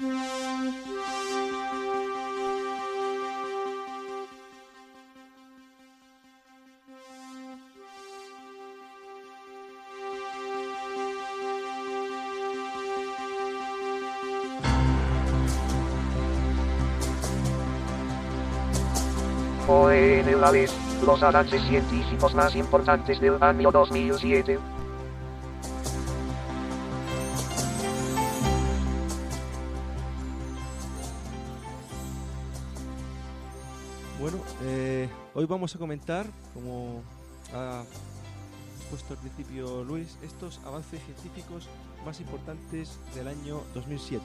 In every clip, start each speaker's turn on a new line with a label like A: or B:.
A: Hoy en el ALES, los avances científicos más importantes del año 2007.
B: Bueno, hoy vamos a comentar, como ha puesto al principio Luis, estos avances científicos más importantes del año 2007.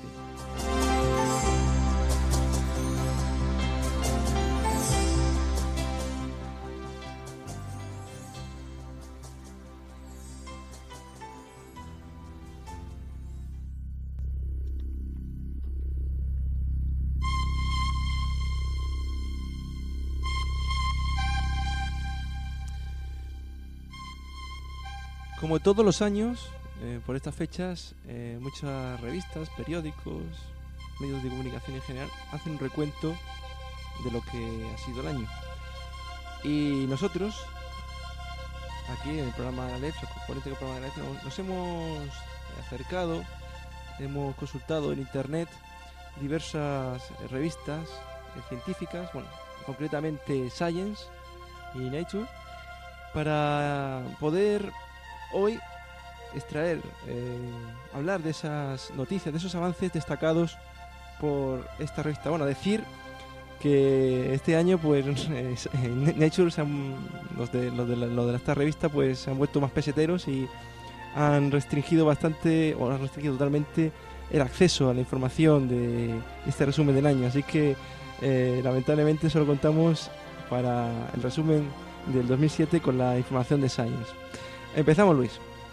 B: Como todos los años, por estas fechas, muchas revistas, periódicos, medios de comunicación en general, hacen un recuento de lo que ha sido el año. Y nosotros, aquí en el programa de la LED, los componentes del programa de la LED, nos hemos acercado, hemos consultado en internet diversas revistas científicas, bueno, concretamente Science y Nature, para poder hoy extraer, hablar de esas noticias, de esos avances destacados por esta revista. Bueno, decir que este año, pues, en Nature los de esta revista, pues, se han vuelto más peseteros y han restringido bastante, o han restringido totalmente el acceso a la información de este resumen del año. Así que, lamentablemente, solo contamos para el resumen del 2007 con la información de Science. Empezamos, Luis.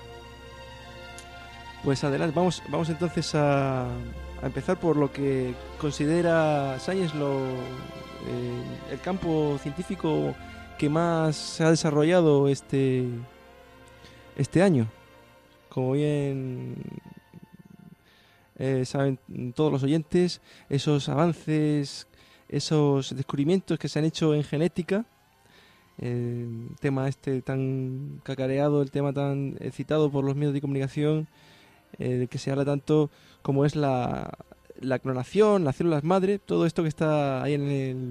B: Pues adelante, vamos entonces a empezar por lo que considera Science el campo científico que más se ha desarrollado este año. Como bien saben todos los oyentes, esos avances, esos descubrimientos que se han hecho en genética, el tema tan cacareado, el tema tan citado por los medios de comunicación, del que se habla tanto, como es la clonación, las células madre, todo esto que está ahí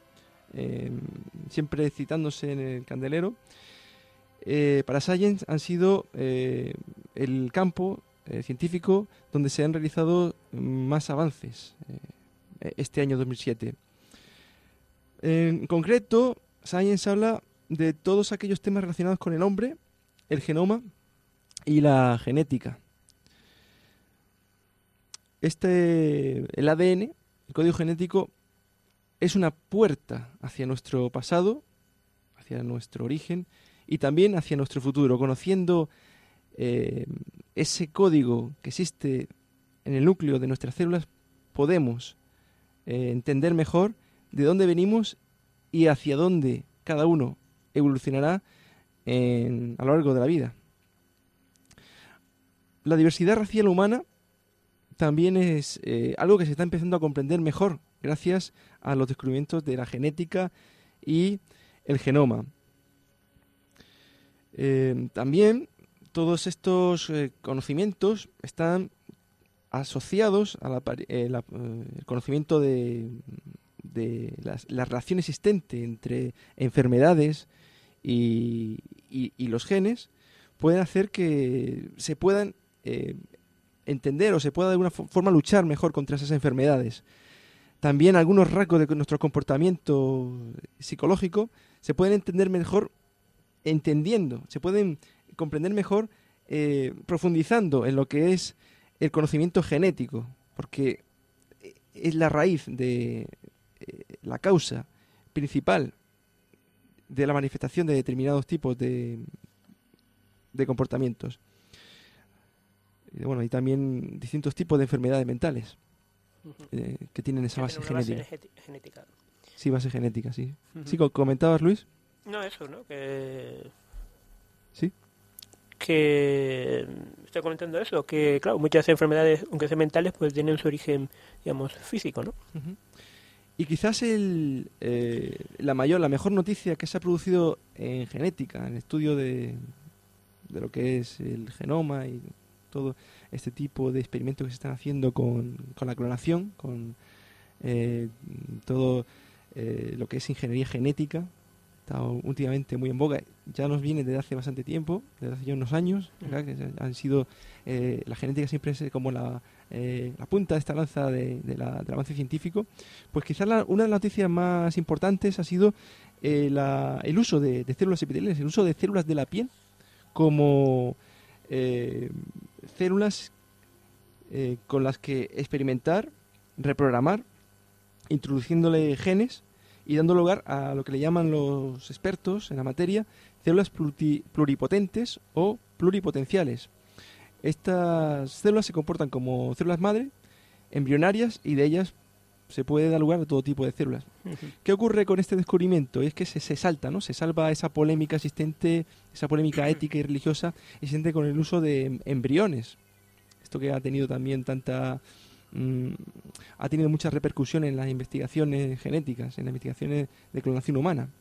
B: siempre citándose en el candelero. Para Science han sido el campo científico donde se han realizado más avances este año 2007. En concreto, Science habla de todos aquellos temas relacionados con el hombre, el genoma y la genética. El ADN, el código genético, es una puerta hacia nuestro pasado, hacia nuestro origen y también hacia nuestro futuro. Conociendo ese código que existe en el núcleo de nuestras células, podemos entender mejor de dónde venimos y hacia dónde cada uno evolucionará a lo largo de la vida. La diversidad racial humana también es algo que se está empezando a comprender mejor gracias a los descubrimientos de la genética y el genoma. También todos estos conocimientos están asociados al conocimiento de la relación existente entre enfermedades y los genes. Pueden hacer que se puedan entender o se pueda de alguna forma luchar mejor contra esas enfermedades. También algunos rasgos de nuestro comportamiento psicológico se pueden entender mejor se pueden comprender mejor profundizando en lo que es el conocimiento genético, porque es la raíz de la causa principal de la manifestación de determinados tipos de comportamientos. Bueno, y también distintos tipos de enfermedades mentales que tienen esa base genética.
C: Genética.
B: Sí, base genética, sí. ¿Sí comentabas, Luis?
C: No, eso, ¿no? Que que estoy comentando eso, que claro, muchas enfermedades, aunque sean mentales, pues tienen su origen, digamos, físico, ¿no?
B: Uh-huh. Y quizás la mejor noticia que se ha producido en genética, en el estudio de lo que es el genoma y todo este tipo de experimentos que se están haciendo con la clonación, con todo lo que es ingeniería genética, está últimamente muy en boga. Ya nos viene desde hace bastante tiempo, desde hace ya unos años, ¿verdad? Que han sido la genética siempre es como la punta de esta lanza del avance científico. Pues quizás una de las noticias más importantes ha sido el uso de células epiteliales, el uso de células de la piel como células con las que experimentar, reprogramar, introduciéndole genes y dando lugar a lo que le llaman los expertos en la materia células pluripotentes o pluripotenciales. Estas células se comportan como células madre, embrionarias, y de ellas se puede dar lugar a todo tipo de células. Uh-huh. ¿Qué ocurre con este descubrimiento? Es que se salta, ¿no? Se salva esa polémica existente, esa polémica ética y religiosa existente con el uso de embriones. Esto que ha tenido también ha tenido mucha repercusión en las investigaciones genéticas, en las investigaciones de clonación humana.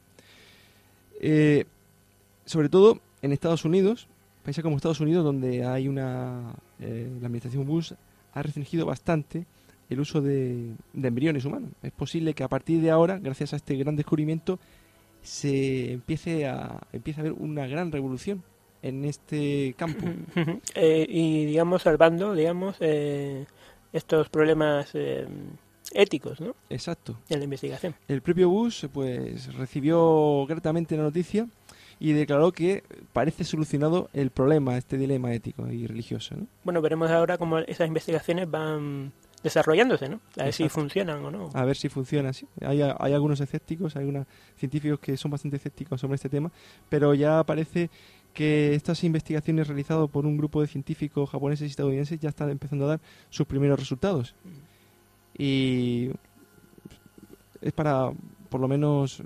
B: Sobre todo en Estados Unidos, países como Estados Unidos, donde hay la administración Bush ha restringido bastante el uso de embriones humanos. Es posible que a partir de ahora, gracias a este gran descubrimiento, se empiece a haber una gran revolución en este campo.
C: Y digamos, salvando, estos problemas éticos, ¿no?
B: Exacto.
C: En la investigación.
B: El propio Bush pues recibió gratamente la noticia y declaró que parece solucionado el problema, este dilema ético y religioso, ¿no?
C: Bueno, veremos ahora cómo esas investigaciones van desarrollándose, ¿no? A ver si funcionan o no.
B: A ver si funcionan, sí. Hay algunos escépticos, hay algunos científicos que son bastante escépticos sobre este tema, pero ya parece que estas investigaciones realizadas por un grupo de científicos japoneses y estadounidenses ya están empezando a dar sus primeros resultados. Y es para, por lo menos,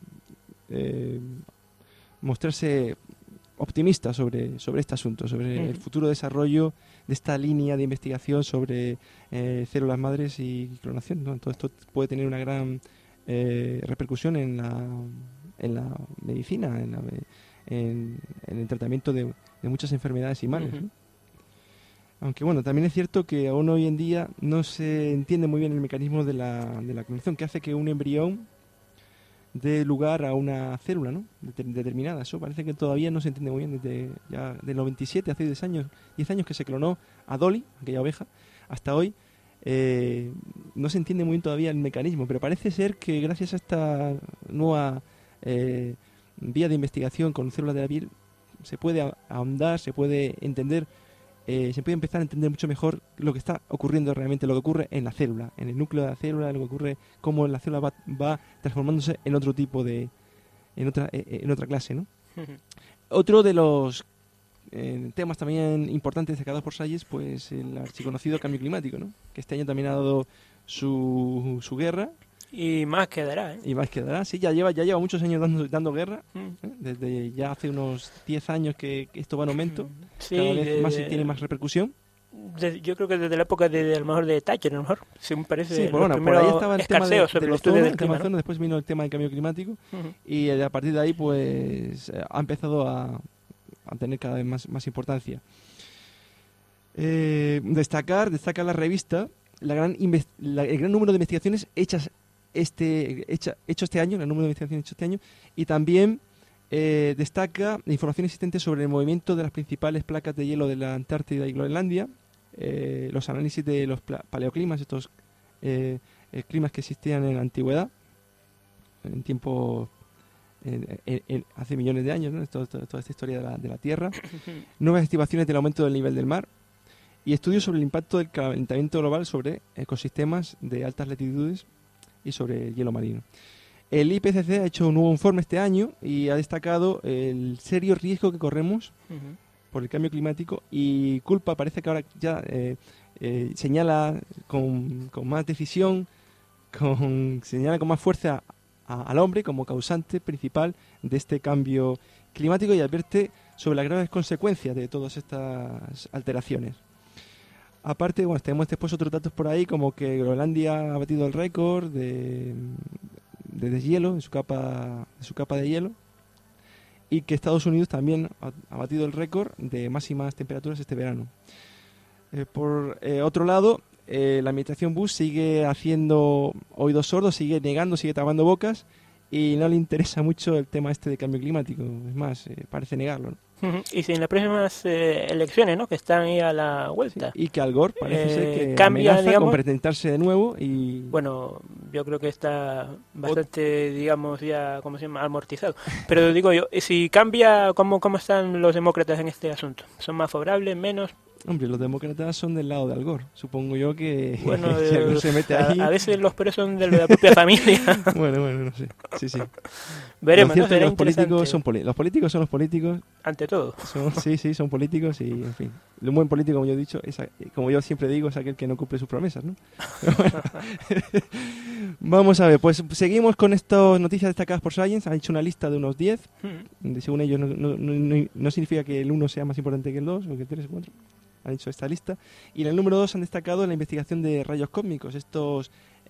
B: mostrarse optimista sobre este asunto, sobre el futuro desarrollo de esta línea de investigación sobre células madres y clonación, ¿no? Todo esto puede tener una gran repercusión en la medicina, en el tratamiento de muchas enfermedades y males, ¿no? Aunque bueno, también es cierto que aún hoy en día no se entiende muy bien el mecanismo de la clonación, que hace que un embrión dé lugar a una célula, ¿no? Determinada. Eso parece que todavía no se entiende muy bien. Desde ya del 97, hace 10 años que se clonó a Dolly, aquella oveja, hasta hoy no se entiende muy bien todavía el mecanismo, pero parece ser que gracias a esta nueva vía de investigación con células de la piel se puede ahondar, se puede entender, se puede empezar a entender mucho mejor lo que está ocurriendo realmente, lo que ocurre en la célula, en el núcleo de la célula, lo que ocurre, cómo la célula va transformándose en otro tipo en otra clase, ¿no? Otro de los temas también importantes destacados por Salles, pues el archiconocido cambio climático, ¿no? Que este año también ha dado su guerra.
C: Y más quedará, ¿eh?
B: Y más quedará, sí, ya lleva muchos años dando guerra, desde ya hace unos 10 años que esto va en aumento, sí, cada vez más tiene más repercusión.
C: Yo creo que desde la época a lo mejor de Thatcher, a lo mejor, según parece,
B: sí, por ahí estaba el tema del
C: estudio del
B: clima,
C: clima, ¿no?
B: Después vino el tema del cambio climático, y a partir de ahí pues ha empezado a tener cada vez más importancia. Destaca la revista el gran número de investigaciones hechas este año, el número de investigaciones hechas este año, y también destaca la información existente sobre el movimiento de las principales placas de hielo de la Antártida y Groenlandia, los análisis de los paleoclimas, estos climas que existían en la antigüedad, en tiempo hace millones de años, ¿no? Toda esta historia de la Tierra, nuevas estimaciones del aumento del nivel del mar y estudios sobre el impacto del calentamiento global sobre ecosistemas de altas latitudes y sobre el hielo marino. El IPCC ha hecho un nuevo informe este año y ha destacado el serio riesgo que corremos por el cambio climático, y culpa, parece que ahora ya señala con más decisión, señala con más fuerza al hombre como causante principal de este cambio climático, y advierte sobre las graves consecuencias de todas estas alteraciones. Aparte, bueno, tenemos después otros datos por ahí, como que Groenlandia ha batido el récord de deshielo, de su capa de hielo, y que Estados Unidos también ha batido el récord de máximas temperaturas este verano. Por otro lado, la administración Bush sigue haciendo oídos sordos, sigue negando, sigue tapando bocas, y no le interesa mucho el tema este de cambio climático. Es más, parece negarlo, ¿no?
C: Y si en las próximas elecciones, ¿no?, que están ahí a la vuelta.
B: Sí, y que Al Gore parece ser que
C: cambia,
B: amenaza
C: digamos,
B: con presentarse de nuevo y...
C: Bueno, yo creo que está bastante, digamos, ya, ¿cómo se llama?, amortizado. Pero digo yo, si cambia, ¿cómo están los demócratas en este asunto? ¿Son más favorables, menos?
B: Hombre, los demócratas son del lado de Al Gore. Supongo yo que
C: bueno,
B: si Al Gore se mete ahí...
C: A veces los peores son de la propia familia.
B: bueno, no sé. Sí.
C: Veremos, ¿no?
B: Los políticos son los políticos son los políticos.
C: Ante todo.
B: Son políticos y, en fin. Un buen político, como yo he dicho, como yo siempre digo, es aquel que no cumple sus promesas, ¿no? Vamos a ver, pues seguimos con estas noticias destacadas por Science. Han hecho una lista de unos 10. Según ellos, no significa que el 1 sea más importante que el 2 o que el 3 o 4. Han hecho esta lista. Y en el número 2 han destacado la investigación de rayos cósmicos, estos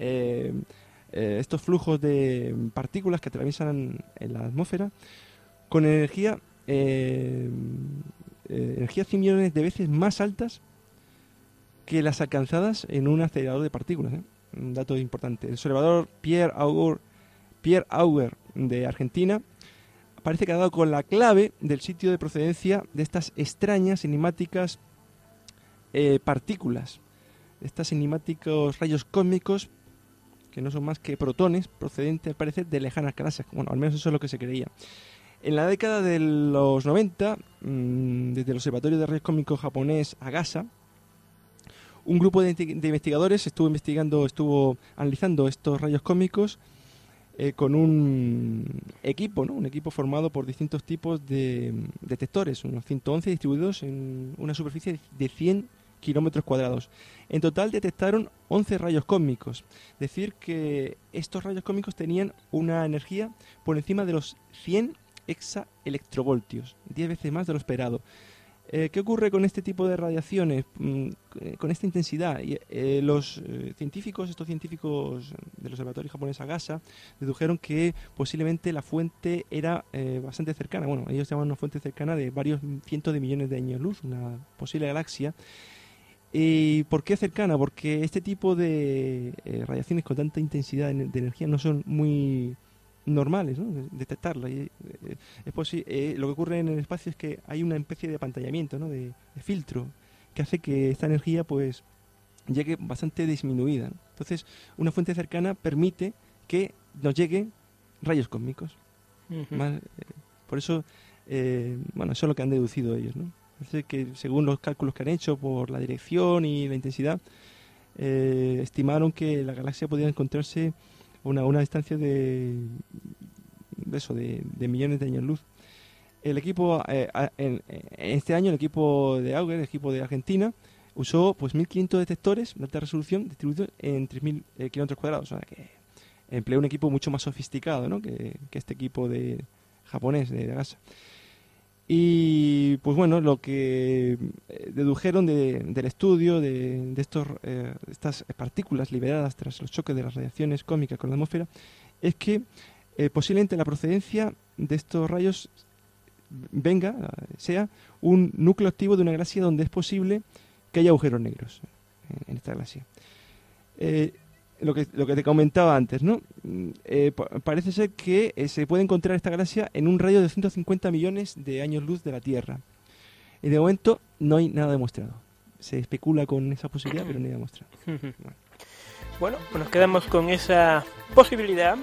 B: flujos de partículas que atraviesan en la atmósfera con energías 100 millones de veces más altas que las alcanzadas en un acelerador de partículas. Un dato importante. El observador Pierre Auger de Argentina parece que ha dado con la clave del sitio de procedencia de estas extrañas enigmáticas partículas, estos enigmáticos rayos cósmicos que no son más que protones procedentes, al parecer, de lejanas galaxias. Bueno, al menos eso es lo que se creía. En la década de los 90, desde el Observatorio de Rayos Cósmicos japonés AGASA, un grupo de investigadores estuvo analizando estos rayos cósmicos con un equipo, ¿no? Un equipo formado por distintos tipos de detectores, unos 111 distribuidos en una superficie de 100 kilómetros cuadrados. En total detectaron 11 rayos cósmicos. Es decir, que estos rayos cósmicos tenían una energía por encima de los 100 exaelectrovoltios, 10 veces más de lo esperado. ¿Qué ocurre con este tipo de radiaciones, con esta intensidad? Estos científicos del observatorio japonés AGASA dedujeron que posiblemente la fuente era bastante cercana. Bueno, ellos llaman una fuente cercana de varios cientos de millones de años luz, una posible galaxia. ¿Y por qué cercana? Porque este tipo de radiaciones con tanta intensidad de energía no son muy normales, ¿no? Detectarlas. Lo que ocurre en el espacio es que hay una especie de apantallamiento, ¿no? de filtro que hace que esta energía pues llegue bastante disminuida, ¿no? Entonces, una fuente cercana permite que nos lleguen rayos cósmicos. Por eso, eso es lo que han deducido ellos, ¿no? Así que según los cálculos que han hecho por la dirección y la intensidad, estimaron que la galaxia podía encontrarse a una distancia de millones de años luz. El equipo, en este año, el equipo de Auger, el equipo de Argentina, usó pues 1.500 detectores de alta resolución distribuidos en 3.000 kilómetros cuadrados. O sea, que empleó un equipo mucho más sofisticado, ¿no?, que este equipo japonés de AGASA. Y pues bueno, lo que dedujeron del estudio de estas partículas liberadas tras los choques de las radiaciones cósmicas con la atmósfera es que posiblemente la procedencia de estos rayos sea un núcleo activo de una galaxia donde es posible que haya agujeros negros en esta galaxia. Lo que te comentaba antes, ¿no? Parece ser que se puede encontrar esta galaxia en un radio de 150 millones de años luz de la Tierra. Y de momento no hay nada demostrado. Se especula con esa posibilidad, pero no hay demostrado.
C: Bueno, pues nos quedamos con esa posibilidad.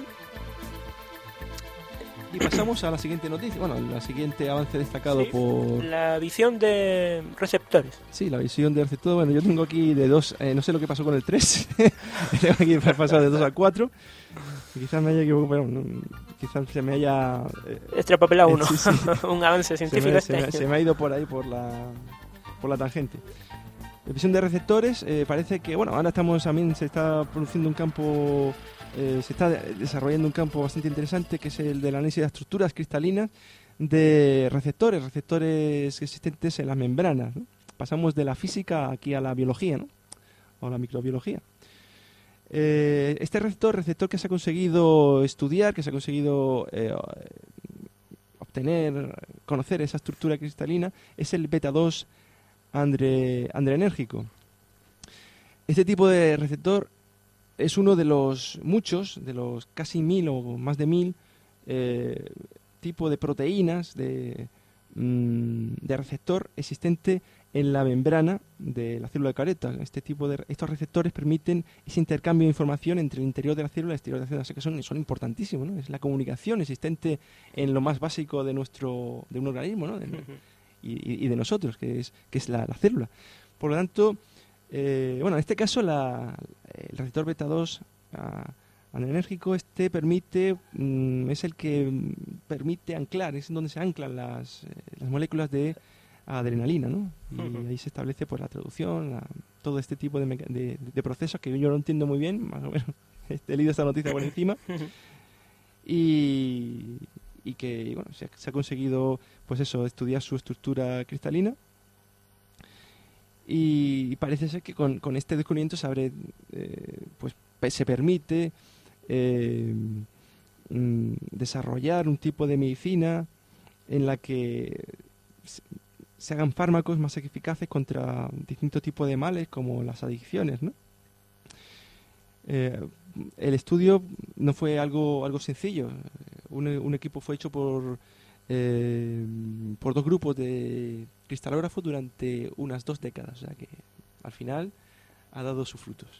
B: Y pasamos a la siguiente noticia, la siguiente avance destacado por...
C: La visión de receptores.
B: Sí, la visión de receptores. Bueno, yo tengo aquí de 2, no sé lo que pasó con el 3, tengo aquí para pasar de 2 a 4. Quizás me haya equivocado, pero quizás se me haya...
C: extrapolado uno, sí. Un avance científico
B: se me ha ido por ahí, por la tangente. La visión de receptores, parece que, ahora también se está produciendo un campo... se está desarrollando un campo bastante interesante, que es el del análisis de las estructuras cristalinas de receptores existentes en las membranas, ¿no? Pasamos de la física aquí a la biología, ¿no? O la microbiología. Este receptor que se ha conseguido estudiar, que se ha conseguido conocer esa estructura cristalina, es el beta-2 adrenérgico. Este tipo de receptor es uno de los muchos, de los casi 1000 o más de 1000 tipos de proteínas de receptor existente en la membrana de la célula eucariota. Estos receptores permiten ese intercambio de información entre el interior de la célula y el exterior de la célula, así que son importantísimos, ¿no? Es la comunicación existente en lo más básico de un organismo, ¿no? Y de nosotros, que es la célula. Por lo tanto, en este caso el receptor beta-2 adrenérgico permite, es el que permite anclar, es donde se anclan las moléculas de adrenalina, ¿no? Y ahí se establece pues la traducción, todo este tipo de procesos que yo no entiendo muy bien, más o menos he leído esta noticia por encima, y que bueno, se ha conseguido pues eso, estudiar su estructura cristalina, y parece ser que con este descubrimiento se permite desarrollar un tipo de medicina en la que se hagan fármacos más eficaces contra distintos tipos de males como las adicciones, ¿no? El estudio no fue algo sencillo. Un equipo fue hecho por 2 grupos de cristalógrafos durante unas 2 décadas, o sea que al final ha dado sus frutos.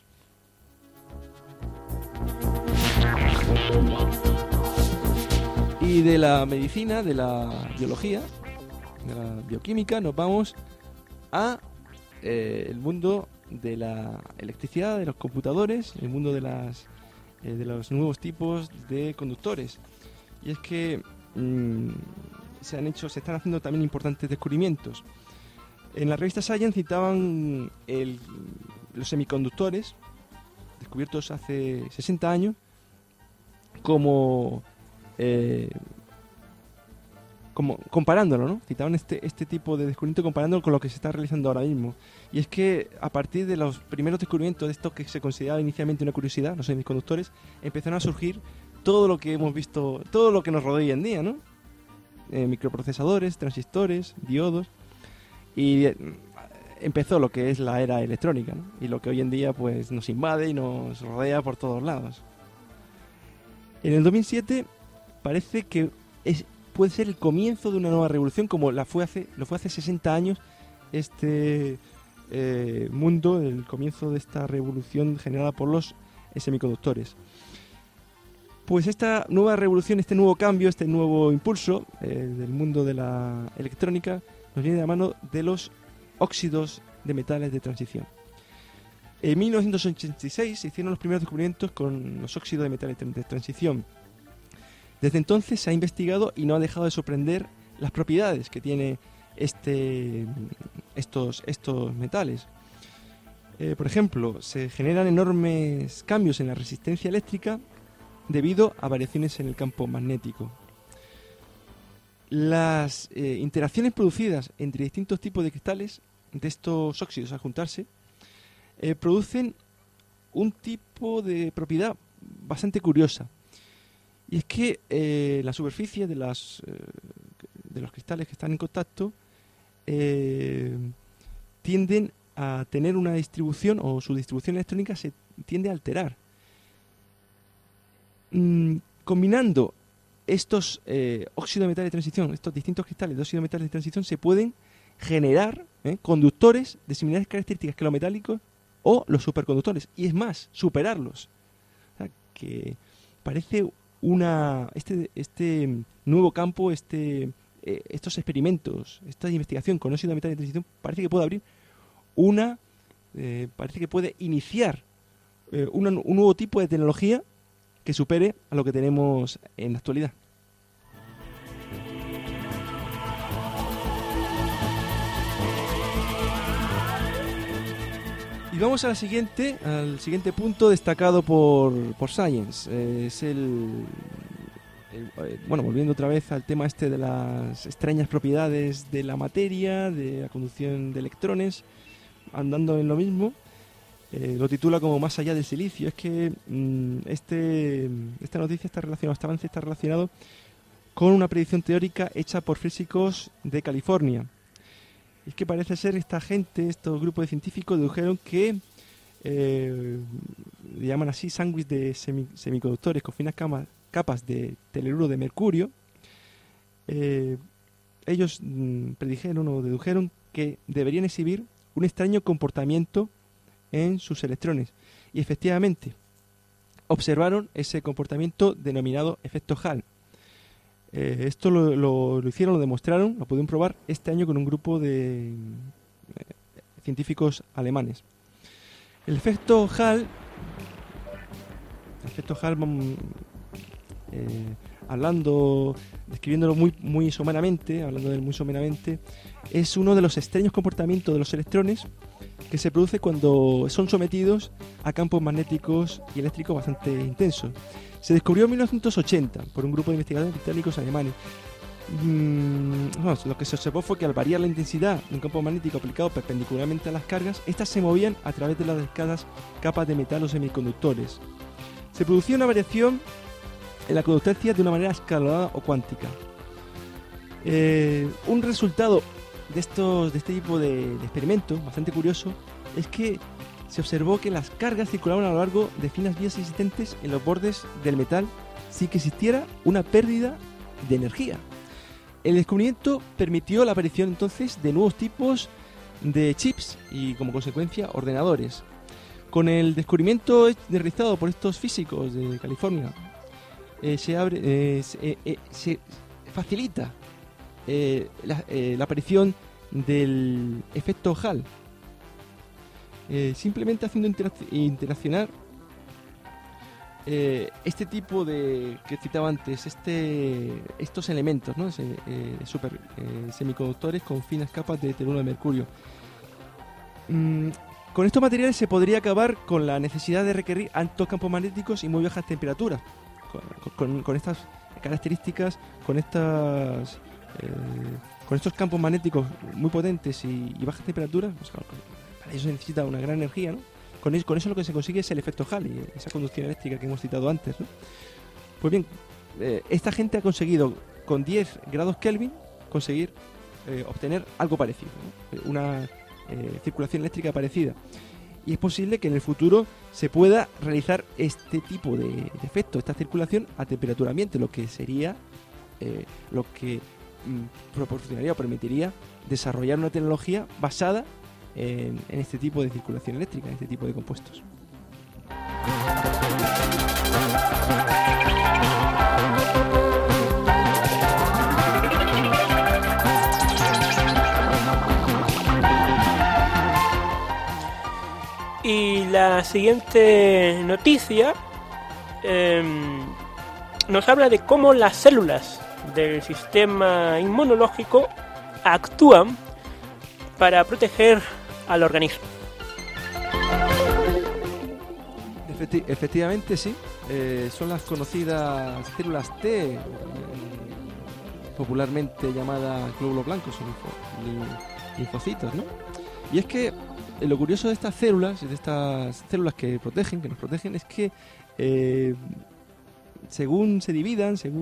B: Y de la medicina, de la biología, de la bioquímica, nos vamos a el mundo de la electricidad, de los computadores, el mundo de los nuevos tipos de conductores. Y es que se están haciendo también importantes descubrimientos. En la revista Science citaban los semiconductores, descubiertos hace 60 años, como comparándolo, ¿no? Citaban este tipo de descubrimiento comparándolo con lo que se está realizando ahora mismo. Y es que a partir de los primeros descubrimientos de esto que se consideraba inicialmente una curiosidad, los semiconductores, empezaron a surgir todo lo que hemos visto, todo lo que nos rodea hoy en día, ¿no? Microprocesadores, transistores, diodos, y empezó lo que es la era electrónica, ¿no? Y lo que hoy en día pues nos invade y nos rodea por todos lados. En el 2007 parece que puede ser el comienzo de una nueva revolución, como lo fue hace 60 años este mundo, el comienzo de esta revolución generada por los semiconductores. Pues esta nueva revolución, este nuevo cambio, este nuevo impulso del mundo de la electrónica nos viene de la mano de los óxidos de metales de transición. En 1986 se hicieron los primeros descubrimientos con los óxidos de metales de transición. Desde entonces se ha investigado y no ha dejado de sorprender las propiedades que tiene estos metales. Por ejemplo, se generan enormes cambios en la resistencia eléctrica debido a variaciones en el campo magnético. Las interacciones producidas entre distintos tipos de cristales de estos óxidos al juntarse producen un tipo de propiedad bastante curiosa. Y es que la superficie de los cristales que están en contacto tienden a tener una distribución, o su distribución electrónica se tiende a alterar. Combinando estos óxidos de metales de transición, estos distintos cristales de óxidos de metales de transición, se pueden generar conductores de similares características que los metálicos o los superconductores. Y es más, superarlos. O sea, que parece este nuevo campo, estos experimentos, esta investigación con óxido de metales de transición, parece que puede abrir parece que puede iniciar un nuevo tipo de tecnología que supere a lo que tenemos en la actualidad. Y vamos al siguiente punto destacado por Science. Es el bueno, volviendo otra vez al tema este de las extrañas propiedades de la materia, de la conducción de electrones, andando en lo mismo, lo titula como Más allá del silicio. Es que esta noticia está relacionada, este avance está relacionado con una predicción teórica hecha por físicos de California. Es que parece ser esta gente, estos grupos de científicos dedujeron que le llaman así sándwich de semiconductores con finas capas de telururo de mercurio. Ellos predijeron o dedujeron que deberían exhibir un extraño comportamiento en sus electrones. Y efectivamente, observaron ese comportamiento denominado efecto Hall. Esto lo hicieron, lo demostraron, lo pudieron probar este año con un grupo de científicos alemanes. El efecto Hall, describiéndolo muy someramente, es uno de los extraños comportamientos de los electrones que se produce cuando son sometidos a campos magnéticos y eléctricos bastante intensos. Se descubrió en 1980 por un grupo de investigadores británicos alemanes. Lo que se observó fue que al variar la intensidad de un campo magnético aplicado perpendicularmente a las cargas, estas se movían a través de las delgadas capas de metal o semiconductores. Se producía una variación en la conductancia de una manera escalonada o cuántica. Un resultado de este tipo de experimentos bastante curioso es que se observó que las cargas circulaban a lo largo de finas vías existentes en los bordes del metal sin que existiera una pérdida de energía. El descubrimiento permitió la aparición entonces de nuevos tipos de chips y como consecuencia ordenadores. Con el descubrimiento realizado por estos físicos de California se facilita la aparición del efecto Hall, simplemente haciendo interaccionar este tipo de que citaba antes, estos elementos, ¿no? Semiconductores con finas capas de teluro de mercurio. Con estos materiales se podría acabar con la necesidad de requerir altos campos magnéticos y muy bajas temperaturas. Con estas características, con estos campos magnéticos muy potentes y bajas temperaturas, pues claro, para eso se necesita una gran energía, ¿no? Con eso lo que se consigue es el efecto Hall y esa conducción eléctrica que hemos citado antes, ¿no? Pues bien, esta gente ha conseguido con 10 grados Kelvin obtener algo parecido, ¿no? Una circulación eléctrica parecida. Y es posible que en el futuro se pueda realizar este tipo de efecto, esta circulación a temperatura ambiente, lo que sería lo que proporcionaría o permitiría desarrollar una tecnología basada en este tipo de circulación eléctrica, en este tipo de compuestos.
C: Y la siguiente noticia nos habla de cómo las células del sistema inmunológico actúan para proteger al organismo.
B: Efectivamente, sí. Son las conocidas células T, popularmente llamadas glóbulos blancos o linfocitos, ¿no? Y es que lo curioso de estas células que nos protegen, es que según se dividan, se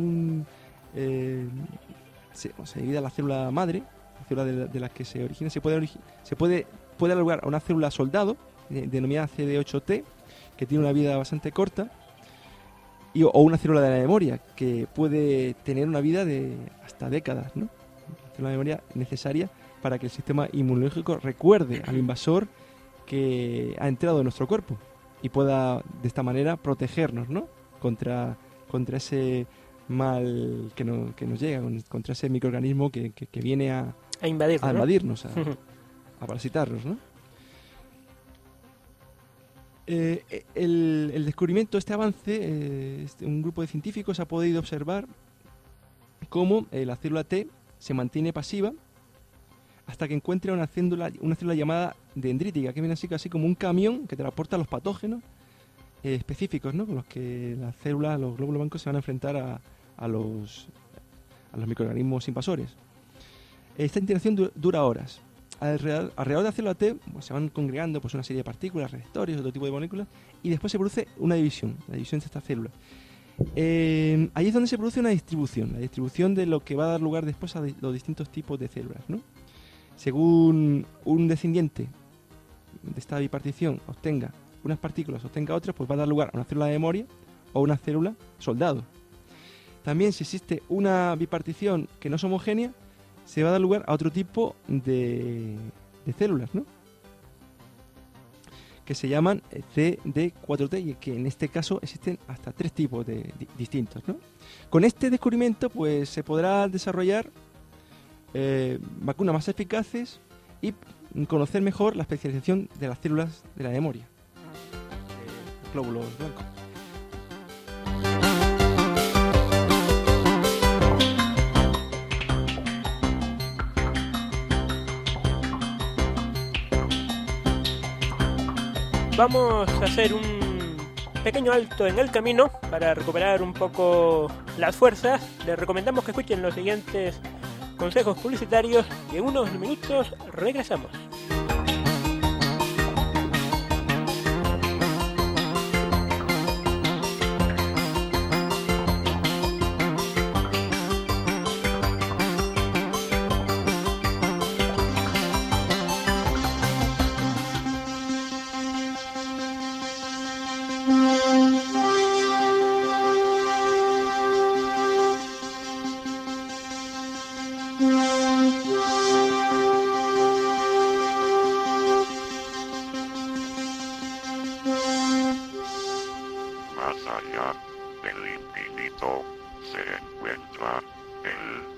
B: divida la célula madre, la célula de la que se origina, se puede dar lugar a una célula soldado, denominada CD8T, que tiene una vida bastante corta, o una célula de la memoria, que puede tener una vida de hasta décadas, ¿no? Una célula de memoria necesaria para que el sistema inmunológico recuerde al invasor que ha entrado en nuestro cuerpo y pueda de esta manera protegernos, ¿no? contra ese mal que nos llega, contra ese microorganismo que viene a invadirnos, a parasitarnos, ¿no? El descubrimiento, este avance, un grupo de científicos ha podido observar cómo la célula T se mantiene pasiva hasta que encuentre una célula llamada dendrítica, que viene así como un camión que transporta los patógenos específicos, ¿no? Con los que las células, los glóbulos blancos, se van a enfrentar a los microorganismos invasores. Esta interacción dura horas. Alrededor de la célula T pues, se van congregando pues, una serie de partículas, receptores, otro tipo de moléculas, y después se produce una división, la división de estas células. Ahí es donde se produce una distribución, la distribución de lo que va a dar lugar después a los distintos tipos de células, ¿no? Según un descendiente de esta bipartición obtenga unas partículas, obtenga otras, pues va a dar lugar a una célula de memoria o una célula soldado. También, si existe una bipartición que no es homogénea, se va a dar lugar a otro tipo de células, ¿no? Que se llaman CD4T, y que en este caso existen hasta 3 tipos distintos, ¿no? Con este descubrimiento pues se podrá desarrollar vacunas más eficaces y conocer mejor la especialización de las células de la memoria, glóbulos blancos.
C: Vamos a hacer un pequeño alto en el camino para recuperar un poco las fuerzas. Les recomendamos que escuchen los siguientes consejos publicitarios y en unos minutos regresamos.
D: Más allá del infinito se encuentra el